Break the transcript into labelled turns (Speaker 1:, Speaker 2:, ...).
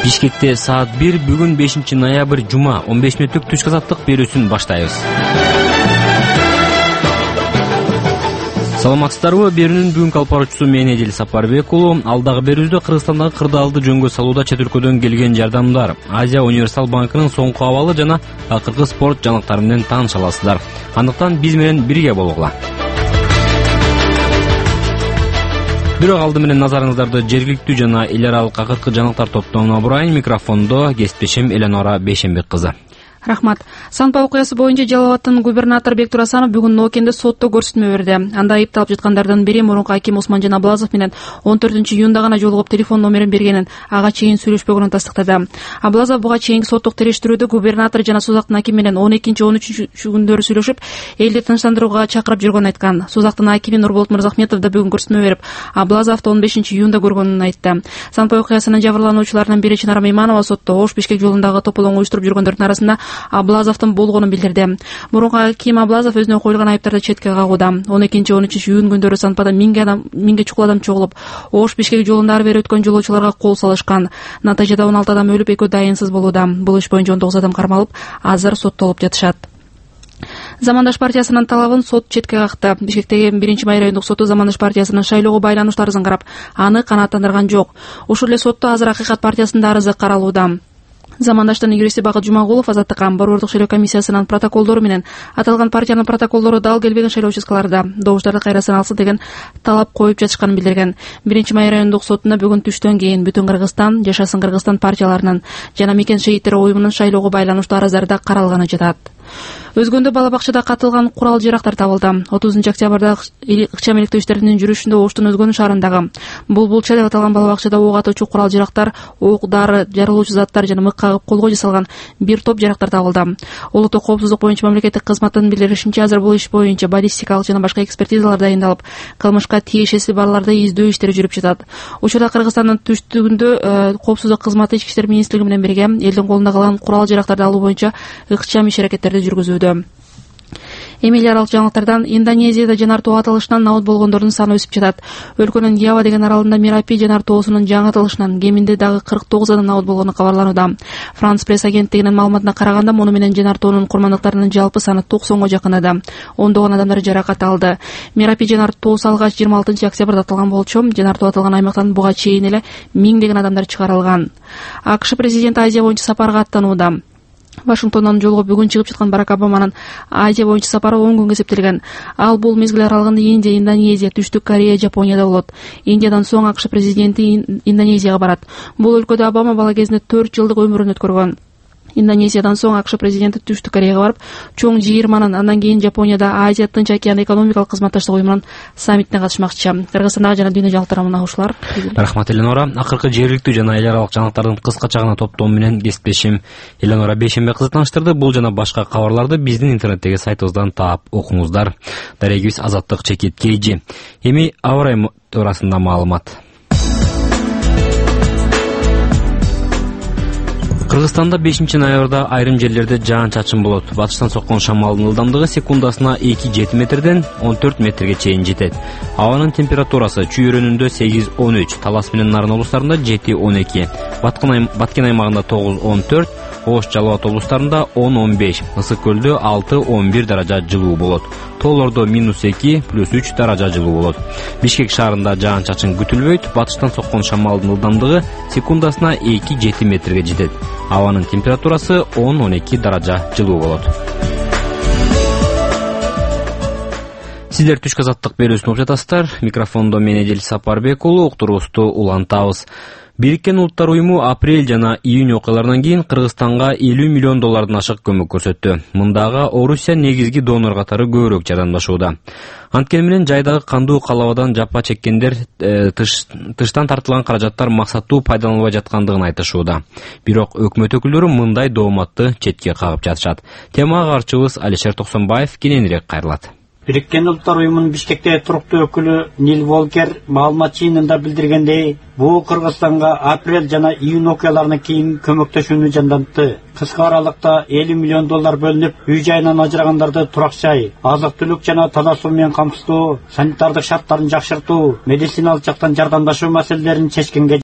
Speaker 1: Бишкекте саат 1 бүгүн 5 ноябрь жума 15 мүнөттүк түшкү азаттык берүүсүн баштайбыз. Саламатсыздарбы? Берүүнүн бүгүнкү алып баруучусу мен Эдил Сапарбек уулу. Алдагы берүүбүздө Кыргызстандагы кырдаалды жөнгө салууда чет өлкөдөн келген жардамдар, Азия универсал банкынын соңку абалы жана акыркы спорт жаңылыктары менен тааныша аласыздар. Андыктан биз менен бирге болгула. Бирок алды менен назарыңыздарды жергиликтүү жана эл аралык акыркы жаңылыктар топтомуна бурайын. Микрофондо кесиптешим Эленора Бейшенбек кызы.
Speaker 2: Рахмат. Санпа окуясы боюнча Жалал Абадтын губернатору Бектур Асанов бүгүн Ноокенде сотто көрсөтмө берди. Анда айыпталып жаткандардын бири мурунку аким Осмонжон Аблазов менен 14-июнда гана жолугуп телефон номерин бергенин, ага чейин сүйлөшпөгөнүн тастыктады. Аблазов буга чейинки соттук териштирүүдө губернатор жана Сузактын акими менен 12-13 күндөрү сүйлөшүп, элди тынчтандырууга чакырып жүргөнүн айткан. Сузактын акими Нурболот Мырзахметов да бүгүн көрсөтмө берип, Аблазовду 15-июнда көргөнүн айтты. Санпа окуясынын жабырлануучуларынын бири Чынара Мейманова сотто Ош Бишкек жолундагы тополоң уюштуруп жүргөндөрдүн арасында Аблазовдун болгонун билдирди. Мурунку аким Аблазов өзүнө коюлган айыптарды четке кагууда. 12-13 июнь күндөрү Санпада миңге чукул адам чогулуп, Ош Бишкек жолунда ар бери өткөн жолоочуларга кол салышкан. Натыйжада 16 адам өлүп, 2 дайынсыз болууда. Бул иш боюнча 19 адам кармалып, азыр соттолуп жатышат. Замандаш партиясынын талабын сот четке какты. Бишкектеги 1-Майра райондук соту Замандаш партиясынын шайлоого байланыштуу арызын карап, аны канааттандырган жок. Ушул эле сотто азыр Акыйкат партиясынын арызы каралууда. Замандаштын юристи Багыт Жумагулов Азаттыкка борбордук шайлоо комиссиясынын протоколдору менен аталган партиянын протоколдору дал келбеген шайлоо участкаларда добуштарды кайра саналсын деген талап коюп жатышканын билдирген. 1-Майра райондук сотуна бүгүн түштөн кийин Бүтүн Кыргызстан, Жашасын Кыргызстан партияларынын жана Мекен шейиттер уюмунун шайлоого байланыштуу арыздары да каралганы жатат. Өзгөндө бала бакчада катылган курал жарактар табылды. 30-октябрда ыкчам иликтөө иштеринин жүрүшүндө Оштун Өзгөн шаарындагы Булбулча деп аталган бала бакчада ок атуучу курал жарактар, ок, дары, жарылуучу заттар жана мык кагып колго жасалган бир топ жарактар табылды. Улуттук коопсуздук боюнча мамлекеттик кызматтын билдиришинче, азыр бул иш боюнча баллистикалык жана башка экспертизалар дайындалып, кылмышка тиешеси барларды издөө иштери жүрүп жатат. Учурда Кыргызстандын түштүгүндө коопсуздук кызматы Ички иштер министрлиги менен бирге элдин колунда калган курал жарактарды алуу боюнча ыкчам иш-аракеттерди жүргүзүүдө. Эми эл аралык жаңылыктардан Индонезияда жанар тоо атылышынан наут болгондордун саны өсүп жатат. Өлкөнүн Ява деген аралында Мерапи жанар тоосунун жаңы атылышынан кеминде дагы 49 адам наут болгону кабарланууда. Франс пресс агенттигинин маалыматына караганда, муну менен жанар тоонун курмандыктарынын жалпы саны 90го жакынады. Ондогон адамдар жаракат алды. Мерапи жанар тоосу алгач 26 октябрда атылган болчу. Жанар тоо атылган аймактан буга чейин эле 1000 адамдар чыгарылган. АКШ президенти Азия боюнча сапарга аттанууда. Вашингтондон жолго бүгүн чыгып жаткан Барак Обаманын Азия боюнча сапары 10 күнгө эсептелген. Ал бул мезгил аралыгында Индия, Индонезия, Түштүк Корея, Жапонияда болот. Индиядан соң АКШ президенти Индонезияга барат. Бул өлкөдө Обама бала кезинде 4 жылдык өмүрүн өткөргөн. Индонезиядан соң АКШ президенти Түштүк Кореяга барып, чоң жыйырманын, андан кийин Жапонияда Азия Тынч океан экономикалык кызматташтык уюмунун саммитине катышмакчы. Кыргызстандагы жана дүйнө жаңылыктары мына ушулар.
Speaker 1: Рахмат Эленора. Акыркы жергиликтүү жана эл аралык жаңылыктардын кыскача гана топтому менен кесиптешим Эленора Бейшенбек кызы тааныштырды. Бул жана башка кабарларды биздин интернеттеги сайтыбыздан таап окуңуздар. Дарегибиз Азаттык Чекит Кейжи. Эми аба ырайы туурасында маалымат. Кыргызстанда 5 ноябрда айрым жерлерде жаан-чачын болот. Батыштан соккон шамалдын ылдамдыгы секундасына 2-7 метрден 14 метрге чейин жетет. Абанын температурасы чүйөрөнүндө 8-13, Талас менен Нарын облустарында 7-12, Баткен аймагында 9-14, Ош, Жалал Абад облустарында 10-15, Ысык көлдө 6-11 даража жылуу болот. Тоолордо -2, +3 даража жылуу болот. Бишкек шаарында жаан-чачын күтүлбөйт. Батыштан соккон шамалдын ылдамдыгы секундасына 2-7 метрге жетет. Абанын температурасы 10-12 даража жылуу болот. Сиздер түшкү азаттык берүүсүн угуп жатасыздар. Микрофондо мен Эдил Сапарбек уулу, уктуруубузду улантабыз. Бириккен Улуттар уюму апрель жана июнь окуяларынан кийин Кыргызстанга $50 миллион ашык көмөк көрсөттү. Мындагы Орусия негизги донор катары көбүрөөк жардамдашууда. Анткени менен жайдагы кандуу калабадан жапа чеккендер тыштан тартылган каражаттар максаттуу пайдаланылбай жаткандыгын айтышууда. Бирок өкмөт өкүлдөрү мындай дооматты четке кагып жатышат. Темага карчыбыз Алишер Токсонбаев кененирээк кайрылат.
Speaker 3: Бириккен Улуттар уюмунун Бишкекте туруктуу өкүлү Нил Волкер маалымат жыйынында билдиргендей, бул Кыргызстанга апрель жана июнь окуяларынан кийин көмөктөшүүнү жандантты. Кыска аралыкта $50 миллион бөлүнүп, үй жайынан ажырагандарды турак жай, азык-түлүк жана таза суу менен камсыздоо, санитардык шарттарын жакшыртуу, медициналык жактан жардамдашуу маселелерин чечкенге